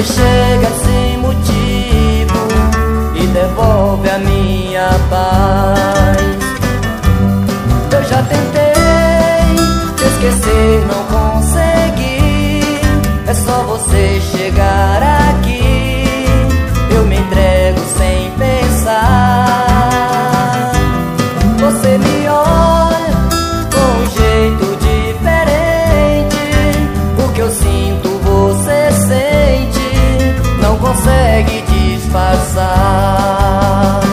Você chega sem motivo e devolve a minha paz. Eu já tentei te esquecer, não consegui. É só você chegar aqui, eu me entrego sem pensar. Você me olha com um jeito diferente. O que eu sinto você sente, não consegue disfarçar.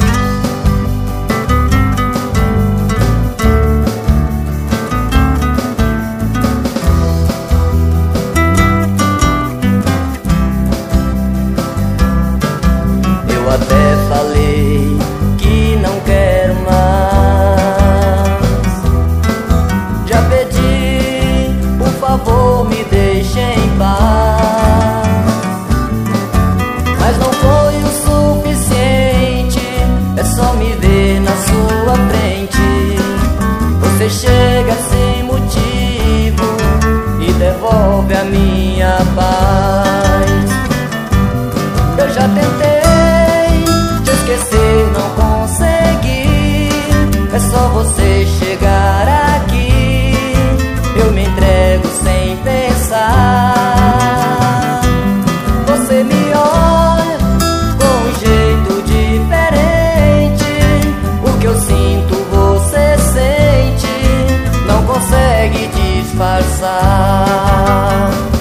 Eu até falei que não quero mais. Já pedi, por favor, me deixe em paz. Mas não foi o suficiente, é só me ver na sua frente. Você chega sem motivo e devolve a minha paz. Eu já tentei te esquecer, não consegui. É só você chegar aqui, eu me entrego sem pensar. Você me olha com um jeito diferente. O que eu sinto você sente, não consegue disfarçar.